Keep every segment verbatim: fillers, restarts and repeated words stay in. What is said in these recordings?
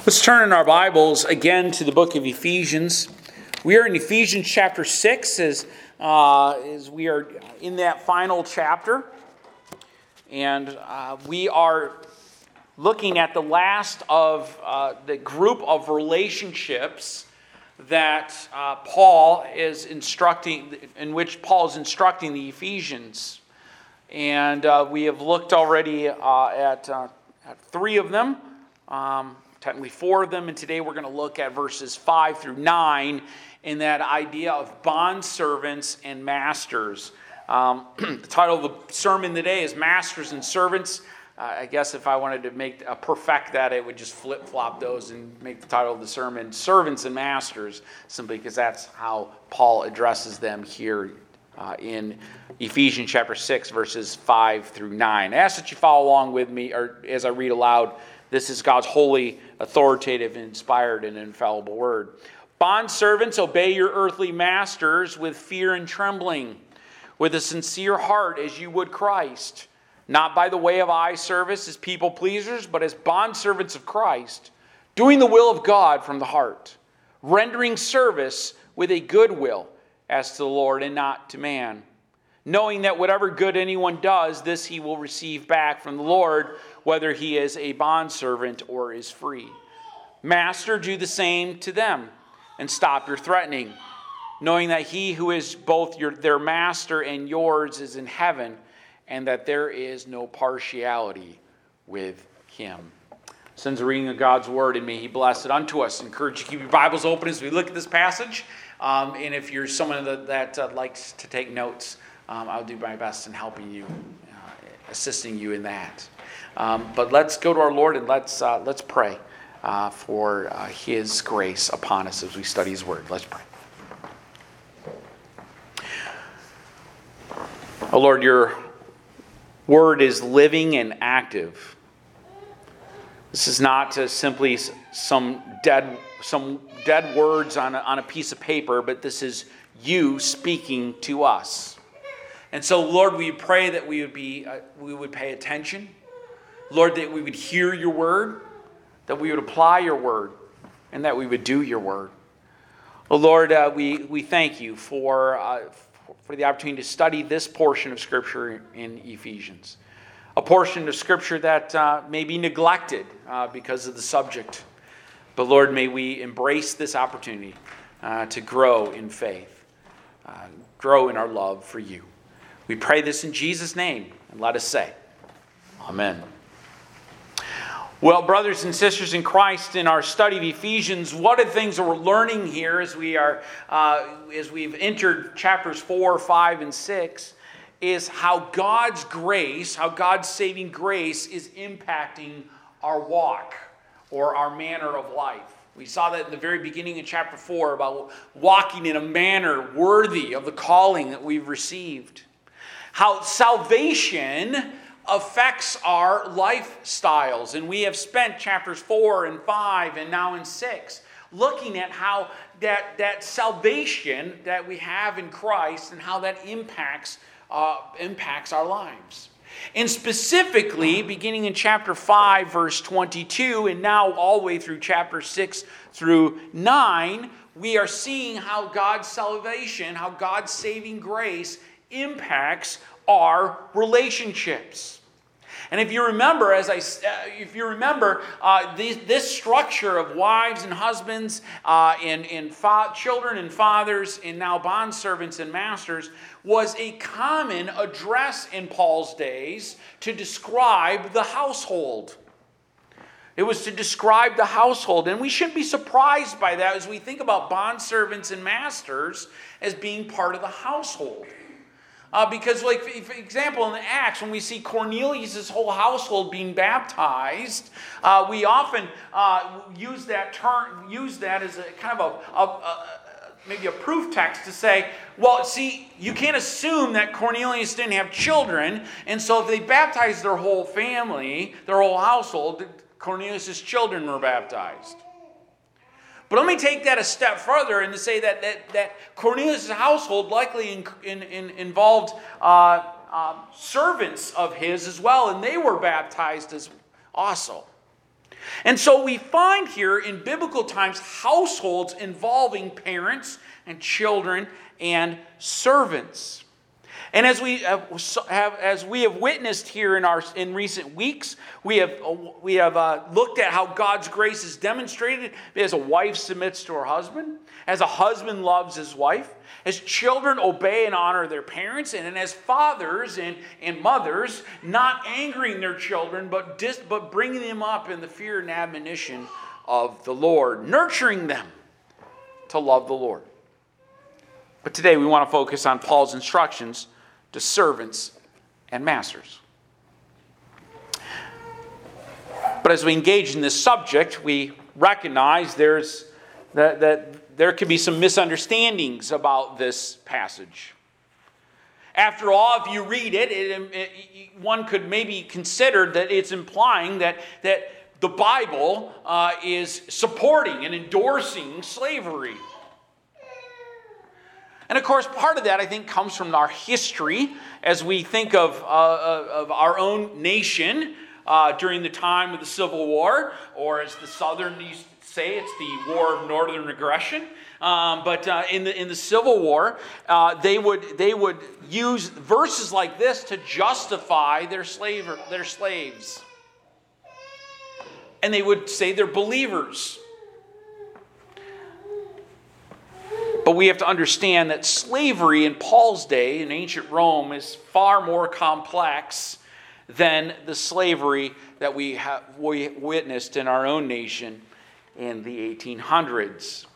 Let's turn in our Bibles again to the book of Ephesians. We are in Ephesians chapter six as, uh, as we are in that final chapter. And uh, we are looking at the last of uh, the group of relationships that uh, Paul is instructing, in which Paul is instructing the Ephesians. And uh, we have looked already uh, at, uh, at three of them. Um, Technically four of them, and today we're going to look at verses five through nine in that idea of bondservants and masters. Um, the title of the sermon today is Masters and Servants. Uh, I guess if I wanted to make uh, perfect that, it would just flip-flop those and make the title of the sermon Servants and Masters, simply because that's how Paul addresses them here uh, in Ephesians chapter six, verses five through nine. I ask that you follow along with me or as I read aloud. This is God's holy, authoritative, inspired, and infallible word. Bondservants, obey your earthly masters with fear and trembling, with a sincere heart as you would Christ, not by the way of eye service as people pleasers, but as bondservants of Christ, doing the will of God from the heart, rendering service with a good will as to the Lord and not to man, knowing that whatever good anyone does, this he will receive back from the Lord, whether he is a bondservant or is free. Master, do the same to them, and stop your threatening, knowing that he who is both your, their master and yours is in heaven, and that there is no partiality with him. Since the reading of God's word, and may he bless it unto us. I encourage you to keep your Bibles open as we look at this passage. Um, and if you're someone that, that uh, likes to take notes, um, I'll do my best in helping you, uh, assisting you in that. Um, but let's go to our Lord and let's uh, let's pray uh, for uh, His grace upon us as we study His Word. Let's pray. Oh Lord, Your Word is living and active. This is not uh, simply some dead some dead words on a, on a piece of paper, but this is You speaking to us. And so, Lord, we pray that we would be uh, we would pay attention. Lord, that we would hear Your word, that we would apply Your word, and that we would do Your word. Oh, Lord, uh, we, we thank You for, uh, for the opportunity to study this portion of Scripture in Ephesians. A portion of Scripture that uh, may be neglected uh, because of the subject. But Lord, may we embrace this opportunity uh, to grow in faith, uh, grow in our love for You. We pray this in Jesus' name, and let us say, Amen. Well, brothers and sisters in Christ, in our study of Ephesians, one of the things that we're learning here as we are, uh, as we've entered chapters four, five, and six, is how God's grace, how God's saving grace is impacting our walk or our manner of life. We saw that in the very beginning of chapter four about walking in a manner worthy of the calling that we've received. How salvation affects our lifestyles. And we have spent chapters four and five and now in six looking at how that, that salvation that we have in Christ and how that impacts, uh, impacts our lives. And specifically, beginning in chapter five, verse twenty-two, and now all the way through chapter six through nine, we are seeing how God's salvation, how God's saving grace impacts our relationships. And if you remember, as I, uh, if you remember, uh, this, this structure of wives and husbands, uh, and, and fa- children and fathers, and now bondservants and masters, was a common address in Paul's days to describe the household. It was to describe the household, and we shouldn't be surprised by that as we think about bondservants and masters as being part of the household. Uh, because, like, for example, in the Acts, when we see Cornelius' whole household being baptized, uh, we often uh, use that term, use that as a kind of a, a, a maybe a proof text to say, well, see, you can't assume that Cornelius didn't have children, and so if they baptized their whole family, their whole household, Cornelius' children were baptized. But let me take that a step further and to say that that, that Cornelius' household likely in, in, in involved uh, uh, servants of his as well, and they were baptized as also. And so we find here in biblical times households involving parents and children and servants. And as we have, have as we have witnessed here in our in recent weeks, we have we have uh, looked at how God's grace is demonstrated as a wife submits to her husband, as a husband loves his wife, as children obey and honor their parents, and as fathers and, and mothers not angering their children, but dis, but bringing them up in the fear and admonition of the Lord, nurturing them to love the Lord. But today we want to focus on Paul's instructions to servants and masters. But as we engage in this subject, we recognize there's that, that there could be some misunderstandings about this passage. After all, if you read it, it, it one could maybe consider that it's implying that, that the Bible uh, is supporting and endorsing slavery. And of course, part of that, I think, comes from our history as we think of, uh, of our own nation uh, during the time of the Civil War, or as the Southern used to say, it's the War of Northern Aggression. Um, but uh, in the in the Civil War, uh, they would they would use verses like this to justify their slave their slaves, and they would say they're believers. But we have to understand that slavery in Paul's day in ancient Rome is far more complex than the slavery that we have we witnessed in our own nation in the eighteen hundreds.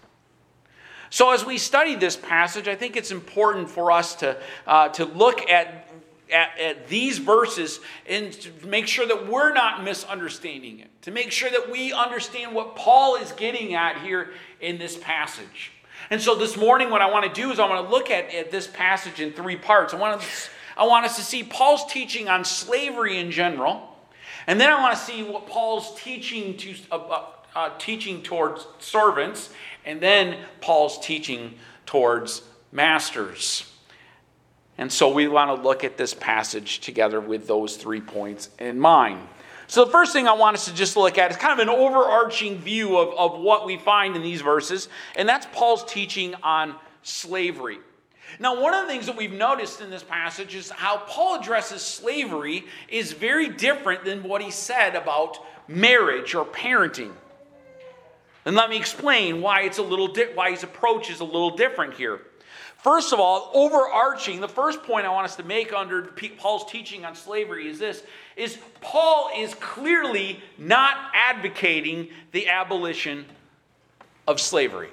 So as we study this passage, I think it's important for us to, uh, to look at, at, at these verses and to make sure that we're not misunderstanding it, to make sure that we understand what Paul is getting at here in this passage. And so this morning what I want to do is I want to look at, at this passage in three parts. I want, to, I want us to see Paul's teaching on slavery in general, and then I want to see what Paul's teaching to uh, uh, teaching towards servants, and then Paul's teaching towards masters. And so we want to look at this passage together with those three points in mind. So the first thing I want us to just look at is kind of an overarching view of, of what we find in these verses, and that's Paul's teaching on slavery. Now, one of the things that we've noticed in this passage is how Paul addresses slavery is very different than what he said about marriage or parenting. And let me explain why it's a little di- why his approach is a little different here. First of all, overarching, the first point I want us to make under Paul's teaching on slavery is this, is Paul is clearly not advocating the abolition of slavery.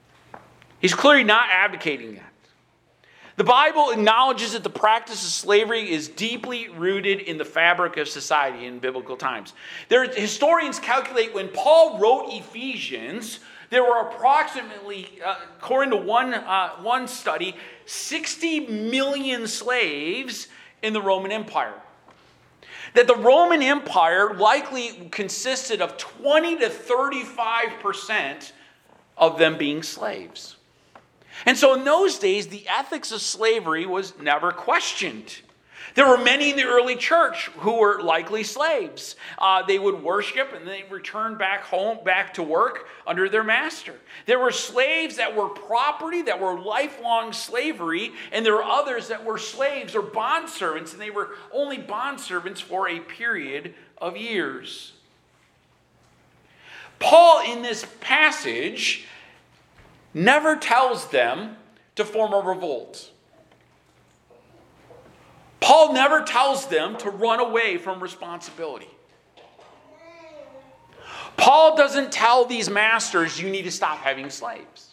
He's clearly not advocating that. The Bible acknowledges that the practice of slavery is deeply rooted in the fabric of society in biblical times. There, historians calculate when Paul wrote Ephesians, there were approximately, uh, according to one, uh, one study, sixty million slaves in the Roman Empire. That the Roman Empire likely consisted of twenty to thirty-five percent of them being slaves. And so in those days, the ethics of slavery was never questioned. There were many in the early church who were likely slaves. Uh, they would worship and they returned back home, back to work under their master. There were slaves that were property, that were lifelong slavery, and there were others that were slaves or bondservants, and they were only bondservants for a period of years. Paul, in this passage, never tells them to form a revolt. Paul never tells them to run away from responsibility. Paul doesn't tell these masters, you need to stop having slaves.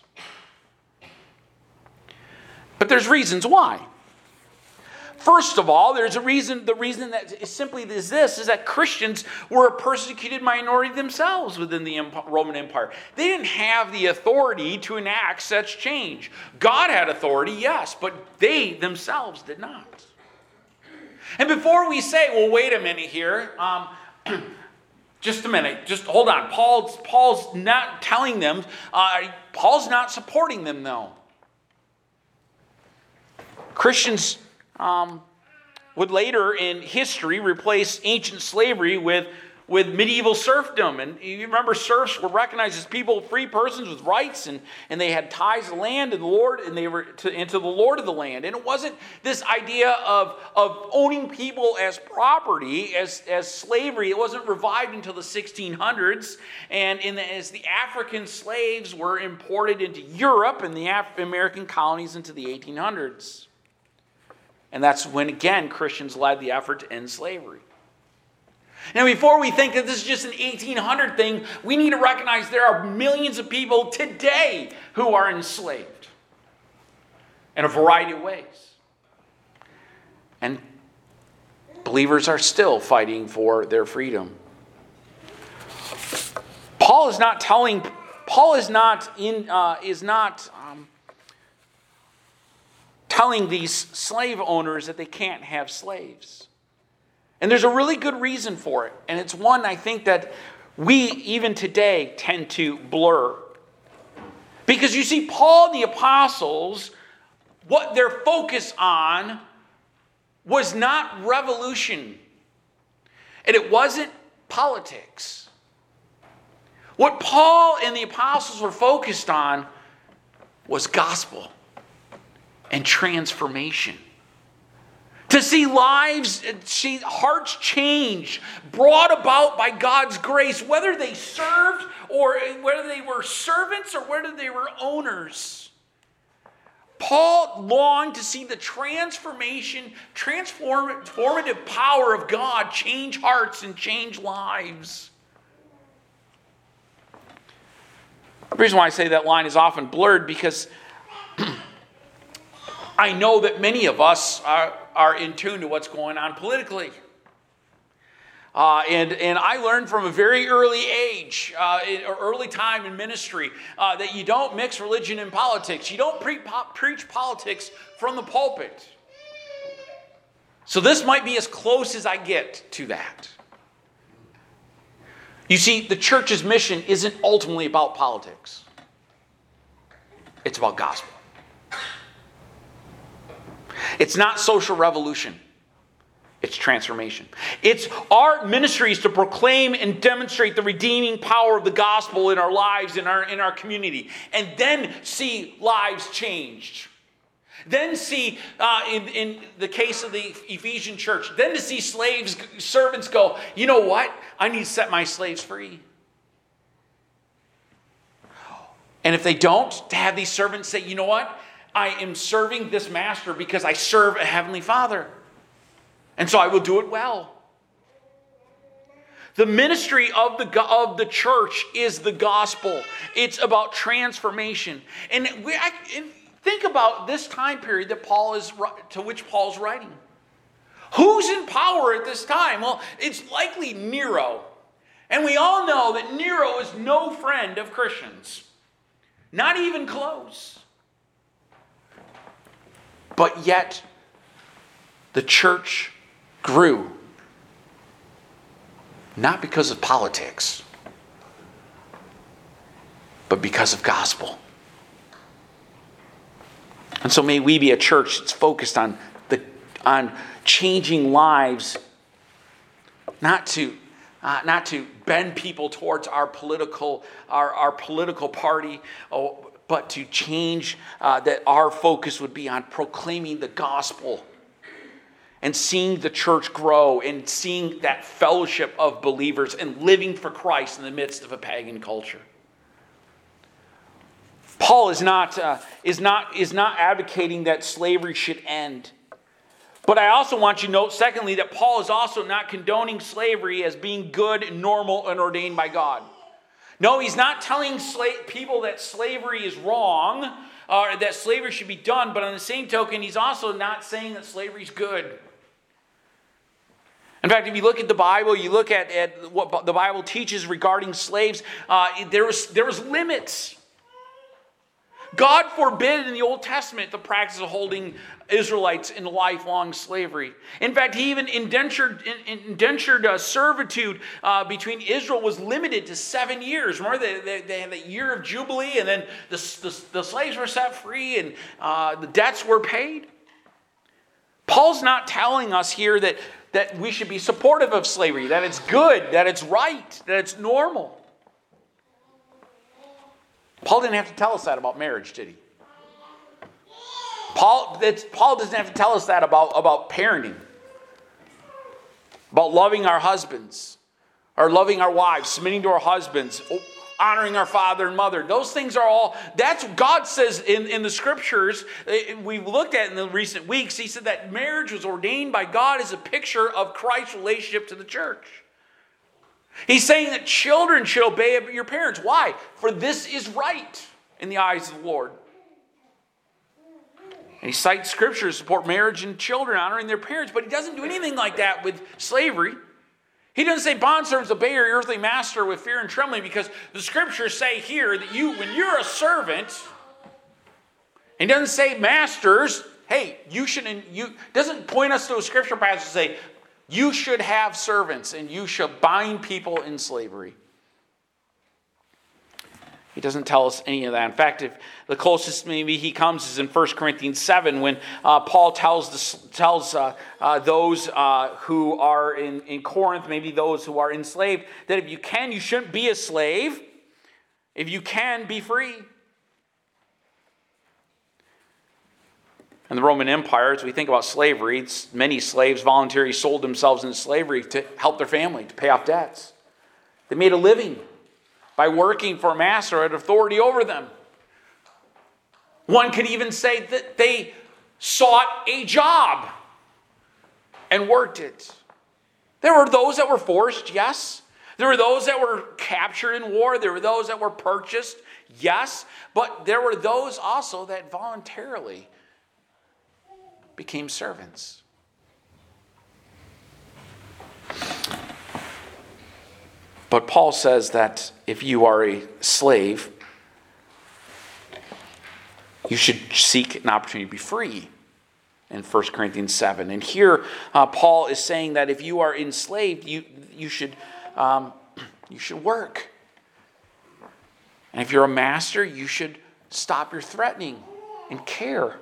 But there's reasons why. First of all, there's a reason, the reason that is simply is this, is that Christians were a persecuted minority themselves within the Roman Empire. They didn't have the authority to enact such change. God had authority, yes, but they themselves did not. And before we say, well, wait a minute here, um, just a minute, just hold on. Paul's, Paul's not telling them, uh, Paul's not supporting them, though. Christians um, would later in history replace ancient slavery with with medieval serfdom. And you remember serfs were recognized as people, free persons with rights, and, and they had ties to land and the Lord, and they were to, and to the Lord of the land. And it wasn't this idea of, of owning people as property, as, as slavery. It wasn't revived until the sixteen hundreds. And in the, as the African slaves were imported into Europe and the Af- American colonies into the eighteen hundreds. And that's when, again, Christians led the effort to end slavery. Now, before we think that this is just an eighteen hundred thing, we need to recognize there are millions of people today who are enslaved in a variety of ways. And believers are still fighting for their freedom. Paul is not telling, Paul is not in, uh, is not um, telling these slave owners that they can't have slaves. And there's a really good reason for it. And it's one I think that we, even today, tend to blur. Because you see, Paul and the apostles, what their focus on was not revolution. And it wasn't politics. What Paul and the apostles were focused on was gospel and transformation. To see lives, see hearts change, brought about by God's grace, whether they served or whether they were servants or whether they were owners. Paul longed to see the transformation, transformative power of God change hearts and change lives. The reason why I say that line is often blurred because I know that many of us are, are in tune to what's going on politically. Uh, and, and I learned from a very early age, uh, in, or early time in ministry, uh, that you don't mix religion and politics. You don't pre- po- preach politics from the pulpit. So this might be as close as I get to that. You see, the church's mission isn't ultimately about politics. It's about gospel. It's not social revolution. It's transformation. It's our ministries to proclaim and demonstrate the redeeming power of the gospel in our lives, in our, in our community. And then see lives changed. Then see, uh, in, in the case of the Ephesian church, then to see slaves, servants go, you know what? I need to set my slaves free. And if they don't, to have these servants say, you know what? I am serving this master because I serve a heavenly Father. And so I will do it well. The ministry of the, of the church is the gospel. It's about transformation. And we, I, and think about this time period that Paul is to which Paul's writing. Who's in power at this time? Well, it's likely Nero. And we all know that Nero is no friend of Christians. Not even close. But yet, the church grew. Not because of politics, but because of gospel. And so may we be a church that's focused on the on changing lives, not to uh, not to bend people towards our political our, our political party, oh, but to change uh, that our focus would be on proclaiming the gospel and seeing the church grow and seeing that fellowship of believers and living for Christ in the midst of a pagan culture. Paul is not, uh, is not, is not advocating that slavery should end. But I also want you to note, secondly, that Paul is also not condoning slavery as being good and normal and ordained by God. No, he's not telling sla- people that slavery is wrong, or uh, that slavery should be done, but on the same token, he's also not saying that slavery is good. In fact, if you look at the Bible, you look at, at what the Bible teaches regarding slaves, uh, there was, there was limits. God forbid in the Old Testament the practice of holding Israelites in lifelong slavery. In fact, he even indentured, indentured uh, servitude uh, between Israel was limited to seven years. Remember, they, they, they had a year of Jubilee, and then the, the, the slaves were set free, and uh, the debts were paid. Paul's not telling us here that, that we should be supportive of slavery, that it's good, that it's right, that it's normal. Paul didn't have to tell us that about marriage, did he? Paul, Paul doesn't have to tell us that about, about parenting, about loving our husbands, or loving our wives, submitting to our husbands, honoring our father and mother. Those things are all, that's what God says in, in the scriptures. We've looked at in the recent weeks. He said that marriage was ordained by God as a picture of Christ's relationship to the church. He's saying that children should obey your parents. Why? For this is right in the eyes of the Lord. And he cites scripture to support marriage and children honoring their parents, but he doesn't do anything like that with slavery. He doesn't say, bondservants, obey your earthly master with fear and trembling, because the scriptures say here that you, when you're a servant, he doesn't say, masters, hey, you shouldn't, you, doesn't point us to a scripture passage to say, you should have servants and you should bind people in slavery. He doesn't tell us any of that. In fact, if the closest maybe he comes is in First Corinthians seven, when uh, Paul tells the, tells uh, uh, those uh, who are in, in Corinth, maybe those who are enslaved, that if you can, you shouldn't be a slave. If you can, be free. In the Roman Empire, as we think about slavery, many slaves voluntarily sold themselves into slavery to help their family, to pay off debts. They made a living by working for a master who had authority over them. One could even say that they sought a job and worked it. There were those that were forced, yes. There were those that were captured in war. There were those that were purchased, yes. But there were those also that voluntarily became servants. But Paul says that if you are a slave, you should seek an opportunity to be free in First Corinthians seven. And here uh, Paul is saying that if you are enslaved, you, you, should, um, you should work. And if you're a master, you should stop your threatening and care.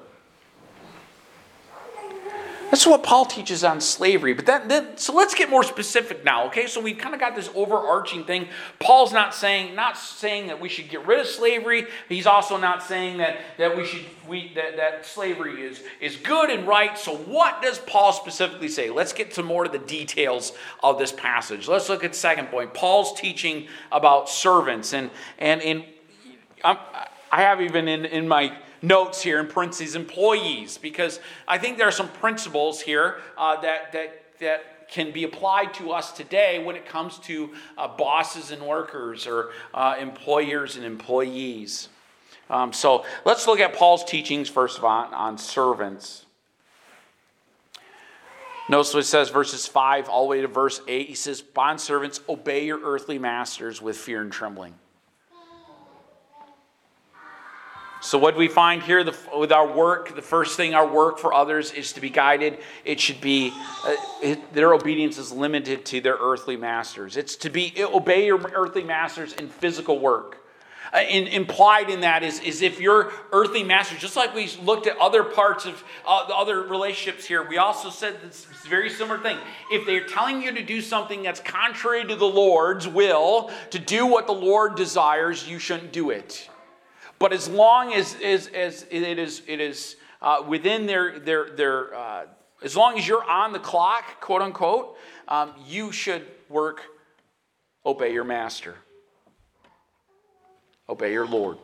That's what Paul teaches on slavery. But that, that, so let's get more specific now, okay? So we've kind of got this overarching thing. Paul's not saying not saying that we should get rid of slavery. He's also not saying that, that we should we that, that slavery is, is good and right. So what does Paul specifically say? Let's get to more of the details of this passage. Let's look at the second point. Paul's teaching about servants. And and in I'm, I have even in, in my notes here in parentheses, employees, because I think there are some principles here uh, that that that can be applied to us today when it comes to uh, bosses and workers, or uh, employers and employees. Um, so let's look at Paul's teachings first of all on servants. Notice what it says, verses five all the way to verse eight. He says, "Bondservants, obey your earthly masters with fear and trembling." So what we find here the, with our work, the first thing, our work for others is to be guided. It should be, uh, it, their obedience is limited to their earthly masters. It's to be, obey your earthly masters in physical work. Uh, in, implied in that is, is if your earthly masters, just like we looked at other parts of uh, the other relationships here, we also said this very similar thing. If they're telling you to do something that's contrary to the Lord's will, to do what the Lord desires, you shouldn't do it. But as long as, as, as it is, it is uh, within their, their, their uh, as long as you're on the clock, quote unquote, um, you should work, obey your master. Obey your Lord.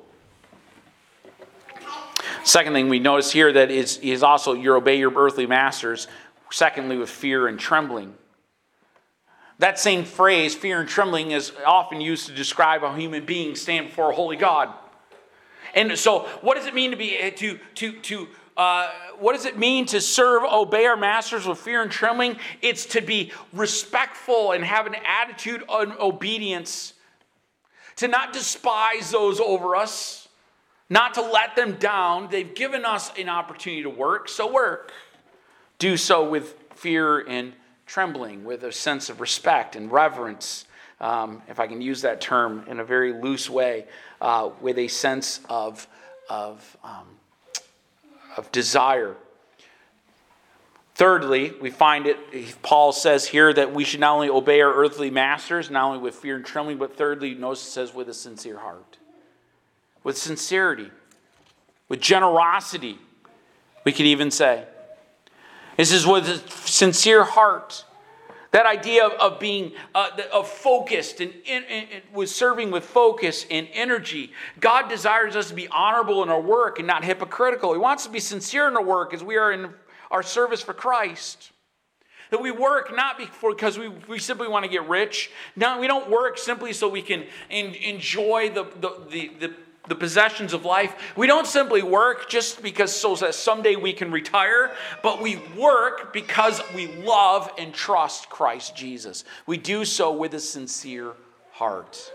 Second thing we notice here that is, is also you obey your earthly masters, secondly with fear and trembling. That same phrase, fear and trembling, is often used to describe how human beings stand before a holy God. And so, what does it mean to be to to to uh, what does it mean to serve, obey our masters with fear and trembling? It's to be respectful and have an attitude of obedience, to not despise those over us, not to let them down. They've given us an opportunity to work, so work. Do so with fear and trembling, with a sense of respect and reverence. Um, if I can use that term in a very loose way, uh, with a sense of of, um, of desire. Thirdly, we find it, Paul says here that we should not only obey our earthly masters, not only with fear and trembling, but thirdly, notice it says with a sincere heart. With sincerity. With generosity, we could even say. This is with a sincere heart. That idea of, of being uh, of focused and in, in, in, with serving with focus and energy. God desires us to be honorable in our work and not hypocritical. He wants us to be sincere in our work as we are in our service for Christ. That we work not because we, we simply want to get rich. No, we don't work simply so we can in, enjoy the, the, the, the, the possessions of life. We don't simply work just because so that someday we can retire, but we work because we love and trust Christ Jesus. We do so with a sincere heart.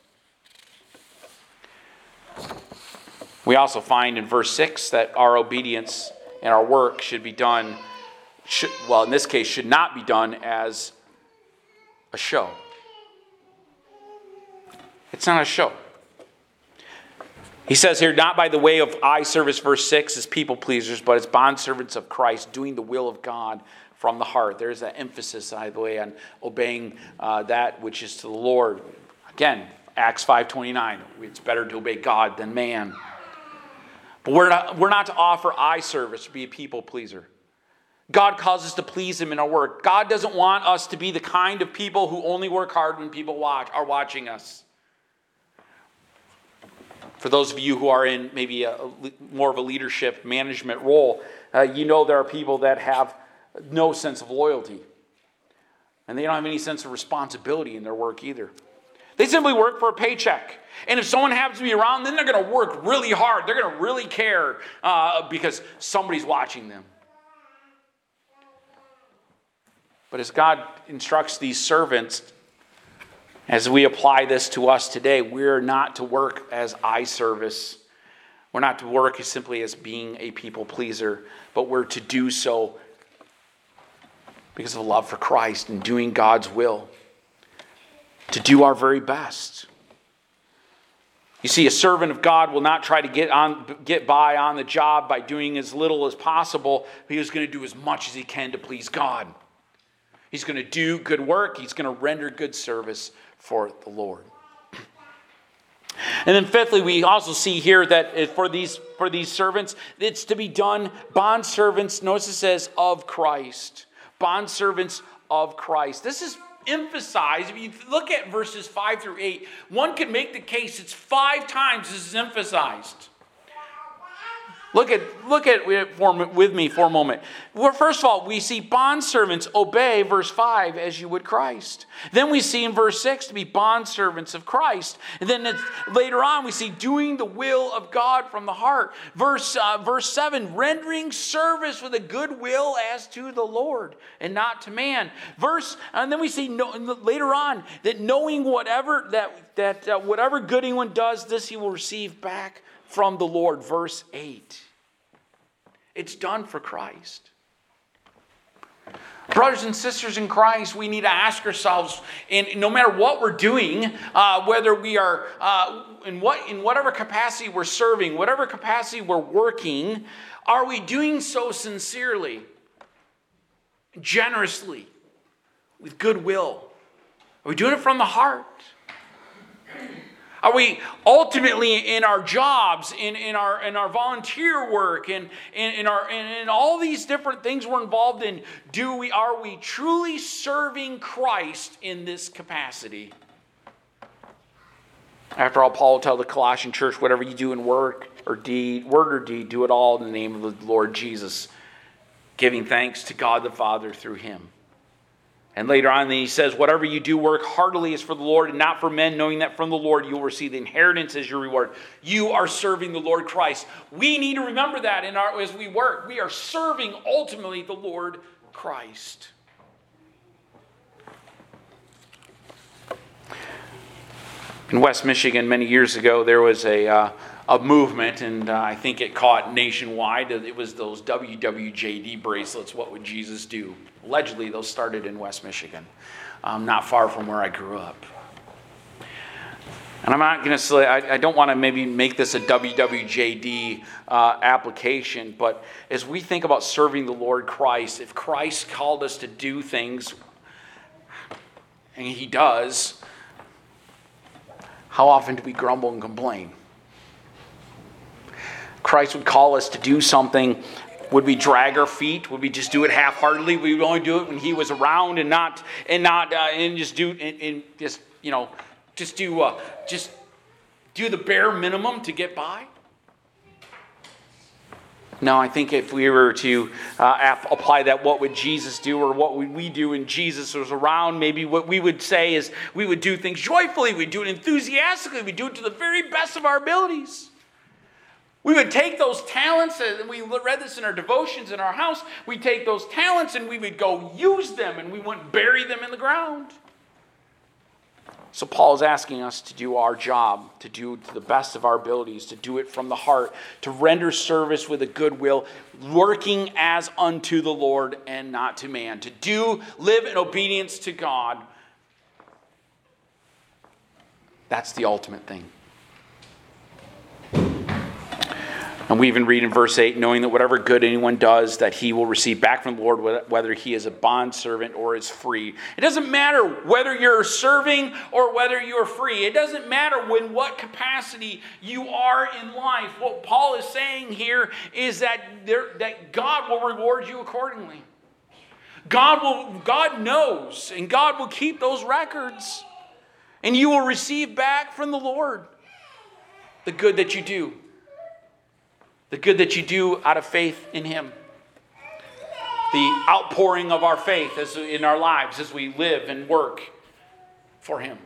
We also find in verse six that our obedience and our work should be done, should, well, in this case, should not be done as a show. It's not a show. He says here, not by the way of eye service, verse six, as people pleasers, but as bondservants of Christ, doing the will of God from the heart. There's that emphasis, by the way, on obeying uh, that which is to the Lord. Again, Acts five twenty-nine, it's better to obey God than man. But we're not, we're not to offer eye service, to be a people pleaser. God calls us to please Him in our work. God doesn't want us to be the kind of people who only work hard when people watch are watching us. For those of you who are in maybe a, a, more of a leadership management role, uh, you know there are people that have no sense of loyalty. And they don't have any sense of responsibility in their work either. They simply work for a paycheck. And if someone happens to be around, then they're going to work really hard. They're going to really care uh, because somebody's watching them. But as God instructs these servants, as we apply this to us today, we're not to work as eye service. We're not to work simply as being a people pleaser, but we're to do so because of love for Christ and doing God's will. To do our very best. You see, a servant of God will not try to get on, get by on the job by doing as little as possible. He is going to do as much as he can to please God. He's going to do good work. He's going to render good service for the Lord. And then fifthly, we also see here that for these, for these servants, it's to be done, bondservants, notice it says, of Christ. Bondservants of Christ. This is emphasized. If you look at verses five through eight, one could make the case it's five times this is emphasized. Look at look at it for, with me for a moment. Well, first of all, we see bondservants obey, verse five, as you would Christ. Then we see in verse six to be bondservants of Christ. And then it's, later on we see doing the will of God from the heart. Verse, uh, verse seven, rendering service with a good will as to the Lord and not to man. Verse, and then we see no, later on that knowing whatever that, that uh, whatever good anyone does, this he will receive back from the Lord, verse eight. It's done for Christ. Brothers and sisters in Christ, we need to ask ourselves, and no matter what we're doing, uh, whether we are uh, in what in whatever capacity we're serving, whatever capacity we're working, are we doing so sincerely, generously, with goodwill? Are we doing it from the heart? Are we ultimately in our jobs, in, in our in our volunteer work, and in, in our in, in all these different things we're involved in? Do we are we truly serving Christ in this capacity? After all, Paul will tell the Colossian church, whatever you do in work or deed, word or deed, do it all in the name of the Lord Jesus, giving thanks to God the Father through Him. And later on, he says, whatever you do, work heartily is for the Lord and not for men, knowing that from the Lord you will receive the inheritance as your reward. You are serving the Lord Christ. We need to remember that in our as we work. We are serving ultimately the Lord Christ. In West Michigan, many years ago, there was a uh, a movement, and uh, I think it caught nationwide. It was those W W J D bracelets, What Would Jesus Do? Allegedly, those started in West Michigan, um, not far from where I grew up. And I'm not going to say, I, I don't want to maybe make this a W W J D uh, application, but as we think about serving the Lord Christ, if Christ called us to do things, and he does, how often do we grumble and complain? Christ would call us to do something. Would we drag our feet? Would we just do it half-heartedly? We would only do it when he was around, and not and not uh, and just do and, and just you know just do uh, just do the bare minimum to get by. No, I think if we were to uh, ap- apply that, what would Jesus do, or what would we do when Jesus was around? Maybe what we would say is we would do things joyfully, we'd do it enthusiastically, we'd do it to the very best of our abilities. We would take those talents, and we read this in our devotions in our house, we'd take those talents and we would go use them, and we wouldn't bury them in the ground. So Paul is asking us to do our job, to do to the best of our abilities, to do it from the heart, to render service with a good will, working as unto the Lord and not to man, to do, live in obedience to God. That's the ultimate thing. And we even read in verse eight, knowing that whatever good anyone does, that he will receive back from the Lord, whether he is a bondservant or is free. It doesn't matter whether you're serving or whether you're free. It doesn't matter in what capacity you are in life. What Paul is saying here is that, there, that God will reward you accordingly. God will, God knows, and God will keep those records. And you will receive back from the Lord the good that you do. The good that you do out of faith in him. The outpouring of our faith as in our lives as we live and work for him.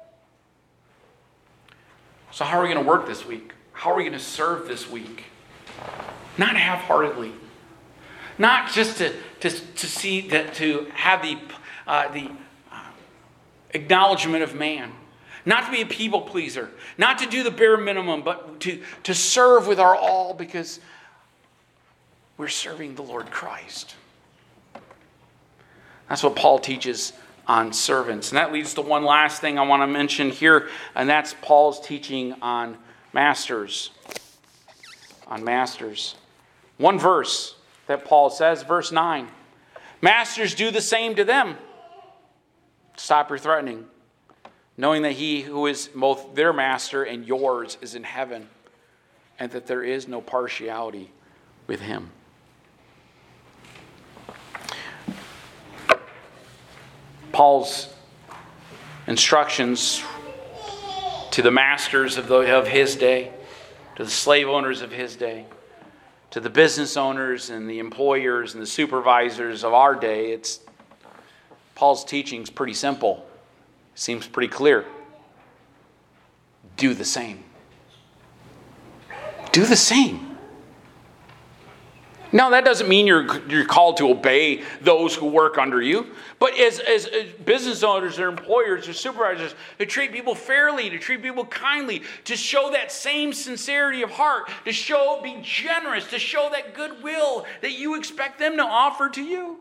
So how are we going to work this week? How are we going to serve this week? Not half-heartedly. Not just to, to, to see that to have the, uh, the uh, acknowledgement of man. Not to be a people pleaser. Not to do the bare minimum, but to, to serve with our all, because we're serving the Lord Christ. That's what Paul teaches on servants. And that leads to one last thing I want to mention here, and that's Paul's teaching on masters. On masters. One verse that Paul says, verse nine. Masters, do the same to them. Stop your threatening, knowing that he who is both their master and yours is in heaven, and that there is no partiality with him. Paul's instructions to the masters of, the, of his day, to the slave owners of his day, to the business owners and the employers and the supervisors of our day, it's Paul's teaching is pretty simple. Seems pretty clear. Do the same. Do the same. Now, that doesn't mean you're, you're called to obey those who work under you. But as, as, as business owners or employers or supervisors, to treat people fairly, to treat people kindly, to show that same sincerity of heart, to show, be generous, to show that goodwill that you expect them to offer to you.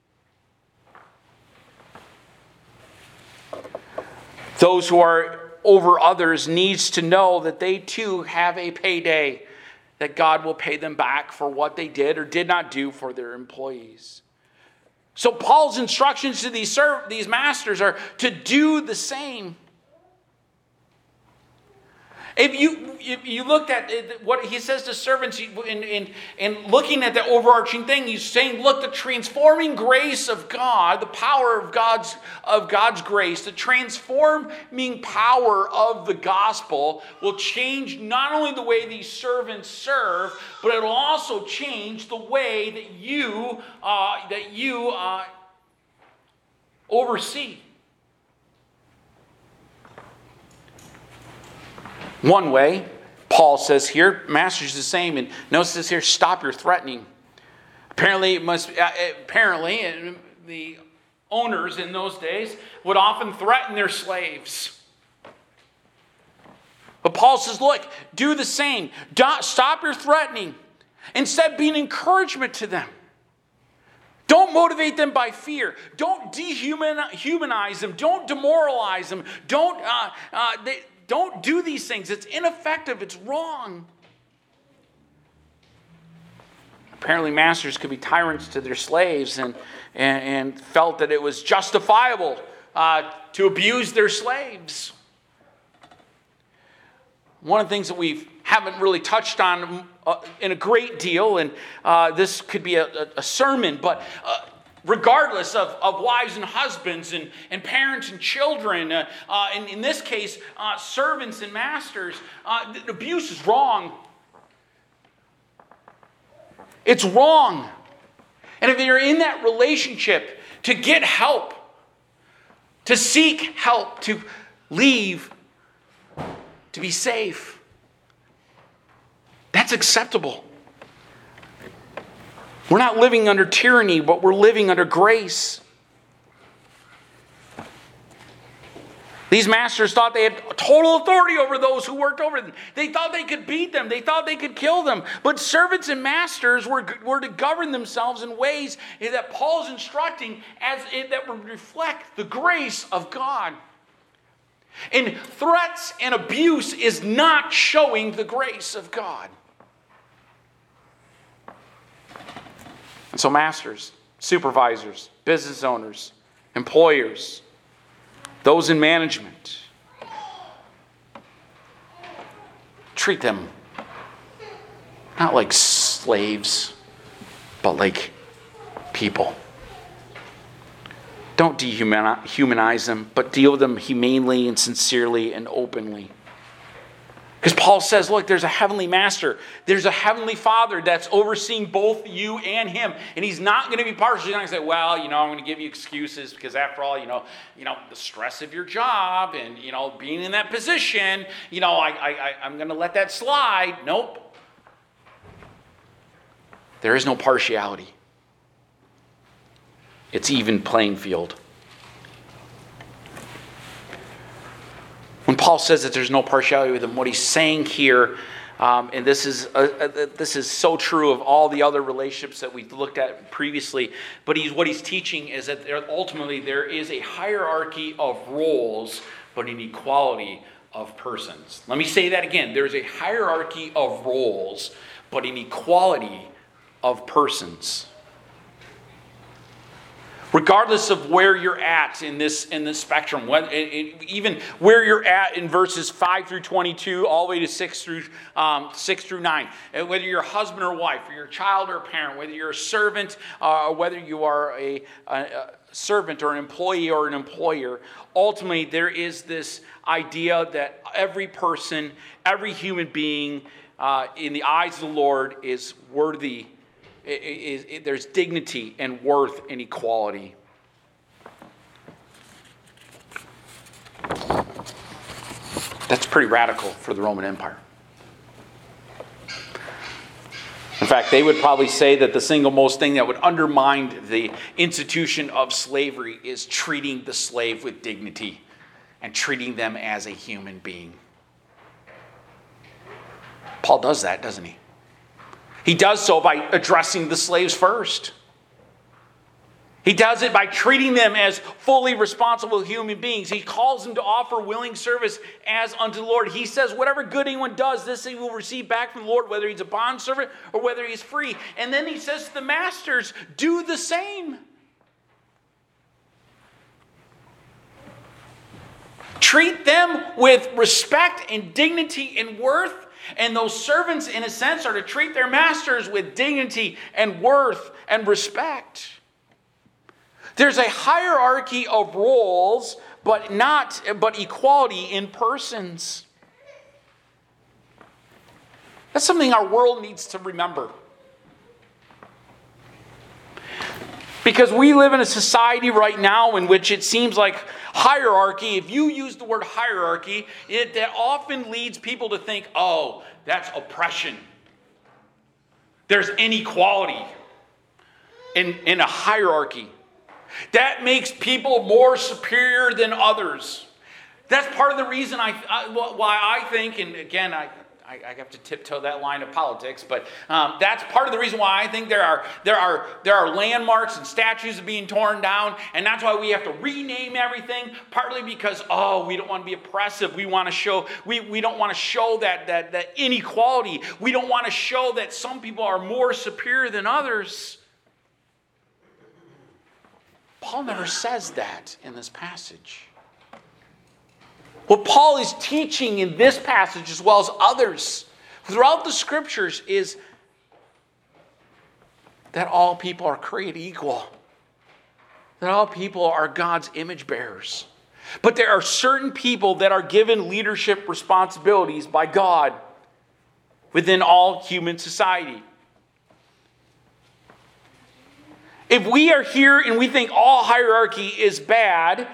Those who are over others needs to know that they too have a payday, that God will pay them back for what they did or did not do for their employees. So Paul's instructions to these serv- these masters are to do the same. If you if you looked at what he says to servants in, in, in looking at the overarching thing, he's saying, look, the transforming grace of God, the power of God's of God's grace, the transforming power of the gospel will change not only the way these servants serve, but it'll also change the way that you uh, that you uh, oversee. One way, Paul says here, masters the same, and notice this here, stop your threatening. Apparently, it must. Uh, apparently, the owners in those days would often threaten their slaves. But Paul says, look, do the same. Don't, stop your threatening. Instead, be an encouragement to them. Don't motivate them by fear. Don't dehumanize them. Don't demoralize them. Don't. Uh, uh, they, don't do these things. It's ineffective. It's wrong. Apparently, masters could be tyrants to their slaves and, and, and felt that it was justifiable uh, to abuse their slaves. One of the things that we haven't really touched on uh, in a great deal, and uh, this could be a, a, a sermon, but uh, regardless of, of wives and husbands and, and parents and children, uh, uh, and in this case, uh, servants and masters, uh, abuse is wrong. It's wrong. And if you're in that relationship, to get help, to seek help, to leave, to be safe, that's acceptable. We're not living under tyranny, but we're living under grace. These masters thought they had total authority over those who worked over them. They thought they could beat them. They thought they could kill them. But servants and masters were, were to govern themselves in ways that Paul's instructing as it, that would reflect the grace of God. And threats and abuse is not showing the grace of God. And so masters, supervisors, business owners, employers, those in management, treat them not like slaves, but like people. Don't dehumanize them, but deal with them humanely and sincerely and openly. Because Paul says, look, there's a heavenly master. There's a heavenly father that's overseeing both you and him. And he's not going to be partial. He's not going to say, well, you know, I'm going to give you excuses because after all, you know, you know, the stress of your job and, you know, being in that position, you know, I, I, I'm going to let that slide. Nope. There is no partiality. It's even playing field. When Paul says that there's no partiality with him, what he's saying here, um, and this is uh, uh, this is so true of all the other relationships that we've looked at previously, but he's what he's teaching is that there, ultimately there is a hierarchy of roles, but an equality of persons. Let me say that again. There's a hierarchy of roles, but an equality of persons. Regardless of where you're at in this in this spectrum, when, even where you're at in verses five through twenty-two, all the way to six through um, six through nine, whether you're a husband or wife, or you're a child or a parent, whether you're a servant, uh, or whether you are a, a, a servant or an employee or an employer, ultimately there is this idea that every person, every human being, uh, in the eyes of the Lord, is worthy. It, it, it, there's dignity and worth and equality. That's pretty radical for the Roman Empire. In fact, they would probably say that the single most thing that would undermine the institution of slavery is treating the slave with dignity and treating them as a human being. Paul does that, doesn't he? He does so by addressing the slaves first. He does it by treating them as fully responsible human beings. He calls them to offer willing service as unto the Lord. He says, whatever good anyone does, this he will receive back from the Lord, whether he's a bondservant or whether he's free. And then he says to the masters, do the same. Treat them with respect and dignity and worth. And those servants, in a sense, are to treat their masters with dignity and worth and respect. There's a hierarchy of roles, but not but equality in persons. That's something our world needs to remember. Because we live in a society right now in which it seems like hierarchy, if you use the word hierarchy, it that often leads people to think, oh, that's oppression. There's inequality in, in a hierarchy. That makes people more superior than others. That's part of the reason I, I why I think, and again, I, I, I have to tiptoe that line of politics, but um, that's part of the reason why I think there are there are there are landmarks and statues being torn down, and that's why we have to rename everything. Partly because oh, we don't want to be oppressive. We want to show we we don't want to show that that that inequality. We don't want to show that some people are more superior than others. Paul never says that in this passage. What Paul is teaching in this passage, as well as others throughout the scriptures, is that all people are created equal. That all people are God's image bearers. But there are certain people that are given leadership responsibilities by God within all human society. If we are here and we think all hierarchy is bad,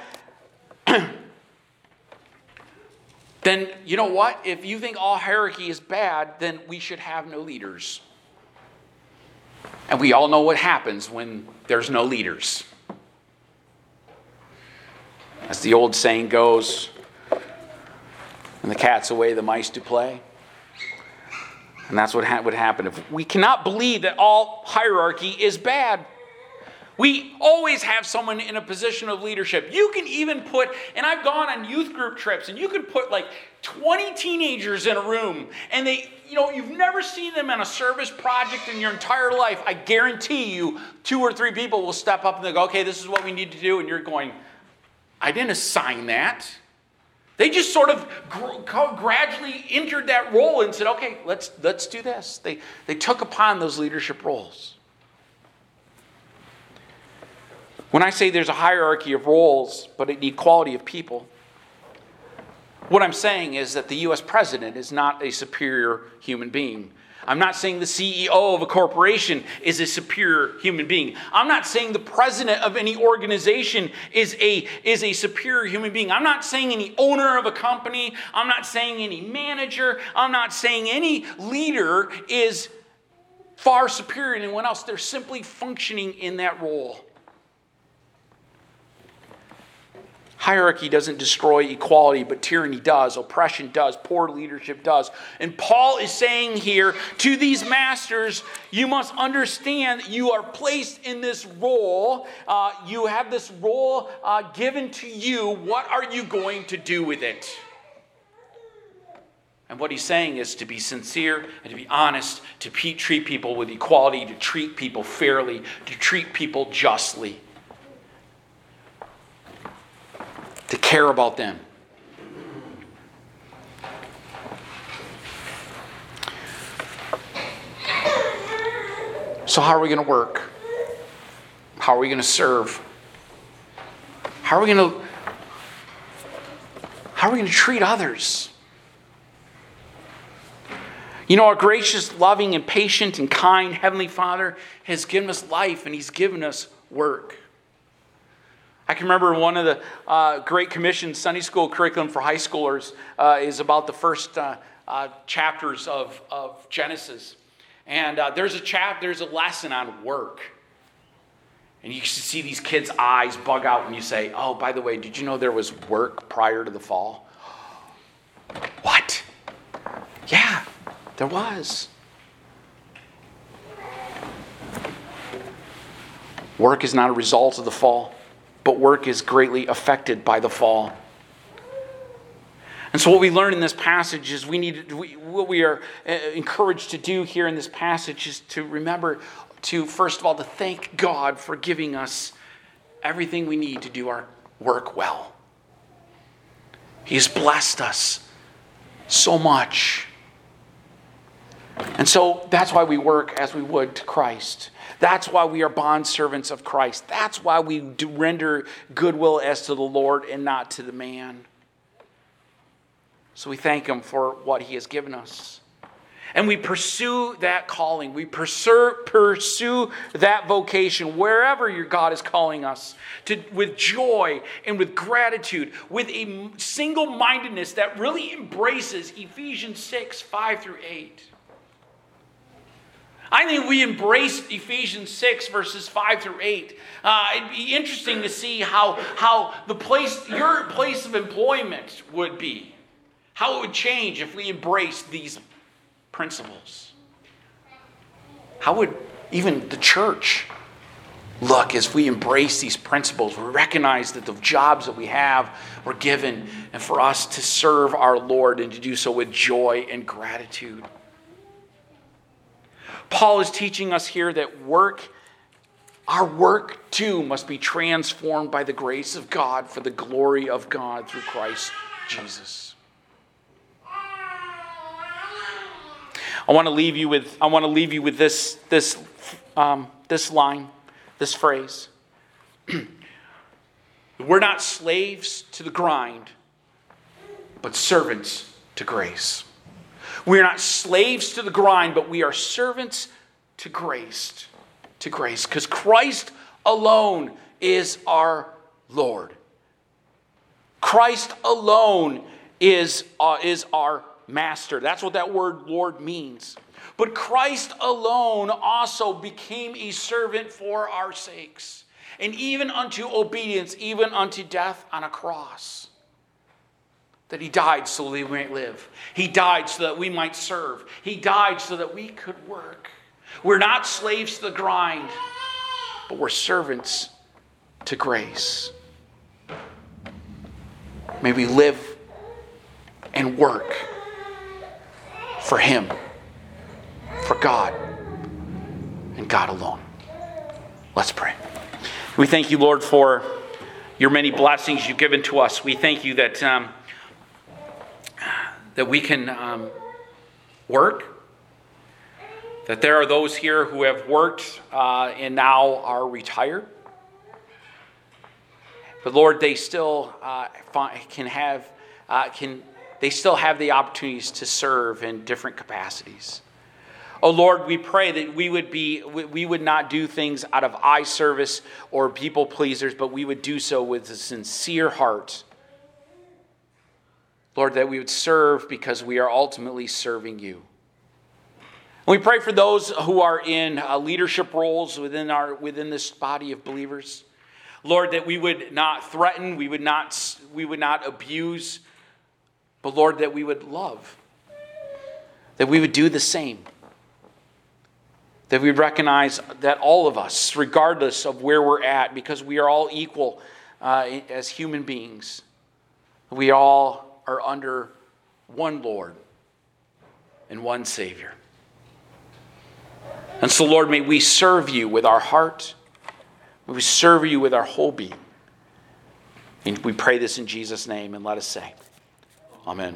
then you know what? If you think all hierarchy is bad, then we should have no leaders. And we all know what happens when there's no leaders. As the old saying goes, when the cat's away, the mice do play. And that's what ha- would happen. If we cannot believe that all hierarchy is bad, we always have someone in a position of leadership. You can even put, and I've gone on youth group trips, and you can put like twenty teenagers in a room, and they, you know, you've never seen them on a service project in your entire life. I guarantee you, two or three people will step up and they'll go, okay, this is what we need to do. And you're going, I didn't assign that. They just sort of gr- gradually entered that role and said, okay, let's let's do this. They they took upon those leadership roles. When I say there's a hierarchy of roles, but an equality of people, what I'm saying is that the U S president is not a superior human being. I'm not saying the C E O of a corporation is a superior human being. I'm not saying the president of any organization is a, is a superior human being. I'm not saying any owner of a company. I'm not saying any manager. I'm not saying any leader is far superior to anyone else. They're simply functioning in that role. Hierarchy doesn't destroy equality, but tyranny does. Oppression does. Poor leadership does. And Paul is saying here to these masters, you must understand that you are placed in this role. Uh, you have this role uh, given to you. What are you going to do with it? And what he's saying is to be sincere and to be honest, to pe- treat people with equality, to treat people fairly, to treat people justly. To care about them. So how are we going to work? How are we going to serve? How are we going to How are we going to treat others? You know, our gracious, loving, and patient, and kind Heavenly Father has given us life, and He's given us work. I can remember one of the uh, Great Commission Sunday school curriculum for high schoolers uh, is about the first uh, uh, chapters of, of Genesis. And uh, there's a chap, there's a lesson on work. And you can see these kids' eyes bug out when you say, oh, by the way, did you know there was work prior to the fall? What? Yeah, there was. Work is not a result of the fall, but work is greatly affected by the fall. And so what we learn in this passage is we need, we, what we are encouraged to do here in this passage is to remember to, first of all, to thank God for giving us everything we need to do our work well. He has blessed us so much. And so that's why we work as we would to Christ. That's why we are bondservants of Christ. That's why we do render goodwill as to the Lord and not to the man. So we thank Him for what He has given us. And we pursue that calling. We pursue, pursue that vocation wherever your God is calling us, to, with joy and with gratitude, with a single-mindedness that really embraces Ephesians six, five through eight. I think we embrace Ephesians six, verses five through eight. Uh, it'd be interesting to see how, how the place, your place of employment would be. How it would change if we embraced these principles? How would even the church look as we embrace these principles? We recognize that the jobs that we have were given and for us to serve our Lord and to do so with joy and gratitude. Paul is teaching us here that work, our work too, must be transformed by the grace of God for the glory of God through Christ Jesus. I want to leave you with I want to leave you with this this um, this line, this phrase. We're not slaves to the grind, but servants to grace. We are not slaves to the grind, but we are servants to grace. To grace. Because Christ alone is our Lord. Christ alone is, uh, is our master. That's what that word Lord means. But Christ alone also became a servant for our sakes. And even unto obedience, even unto death on a cross. That he died so that we might live. He died so that we might serve. He died so that we could work. We're not slaves to the grind, but we're servants to grace. May we live and work for him, for God, and God alone. Let's pray. We thank you, Lord, for your many blessings you've given to us. We thank you that um, that we can um, work, that there are those here who have worked uh, and now are retired. But Lord, they still uh, can have, uh, can they still have the opportunities to serve in different capacities. Oh Lord, we pray that we would be, we would not do things out of eye service or people pleasers, but we would do so with a sincere heart. Lord, that we would serve because we are ultimately serving you. And we pray for those who are in uh, leadership roles within our within this body of believers. Lord, that we would not threaten, we would not we would not abuse, but Lord, that we would love. That we would do the same. That we would recognize that all of us, regardless of where we're at, because we are all equal uh, as human beings, we all are under one Lord and one Savior. And so, Lord, may we serve you with our heart. May we serve you with our whole being. And we pray this in Jesus' name, and let us say, Amen.